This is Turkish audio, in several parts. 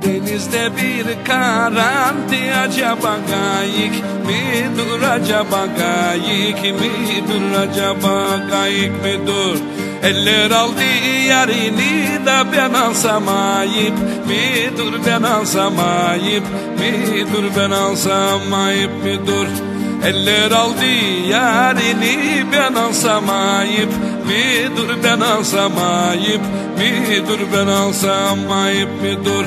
Denizde bir karanti, acaba gayik midur, acaba gayik midur, acaba gayik midur? Eller aldı yarini da ben alsam ayıp midur, ben alsam ayıp midur, ben alsam ayıp midur? Eller aldı yarini, ben alsam ayıp midur, ben alsam ayıp midur, ben alsam ayıp midur?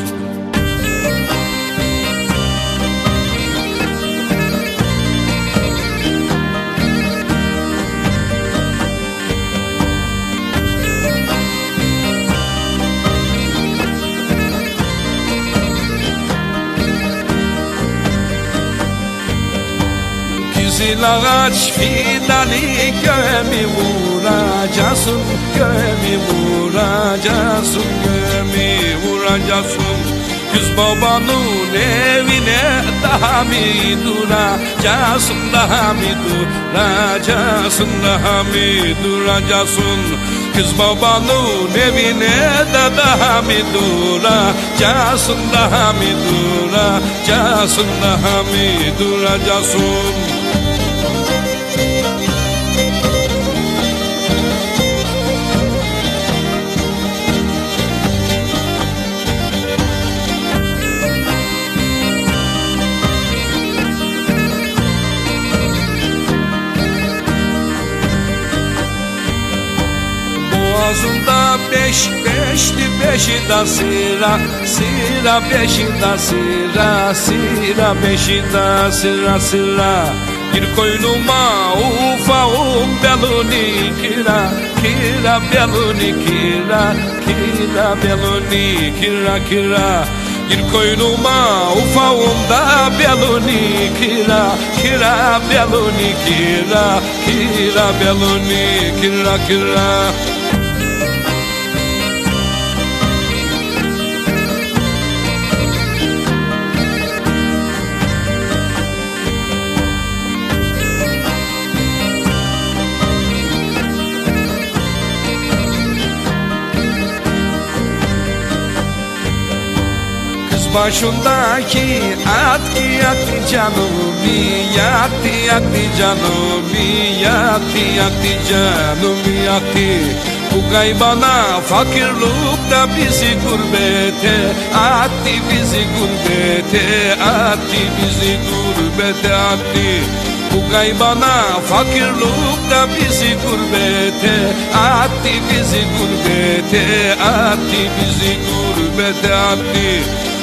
Güzel ağaç fidanı göğe mi vuracaksın, göğe mi vuracaksın, göğe mi vuracaksın? Kız babanın evine daha mı duracaksın, daha mı duracaksın, daha mı duracaksın? Kız babanın evine de daha mı duracaksın, daha mı duracaksın, daha mı duracaksın? Boğazında beşi da sıra, sıra beşi da sıra, sıra beşi da sıra, sıra. Gir koynuma ufağım beluni kira, kira beluni kira, kira beluni kira, kira. Gir koynuma ufağım da beluni kira, kira beluni kira, kira beluni kira, kira. Başındaki attı yaktı canımı, yaktı yaktı canımı, yaktı yaktı canımı, yaktı. Bu gaybana fakirlikte bizi gurbete attı, bizi gurbete attı, bizi gurbete attı. Bu gaybana fakirlikte bizi gurbete attı, bizi gurbete attı, bizi gurbete attı.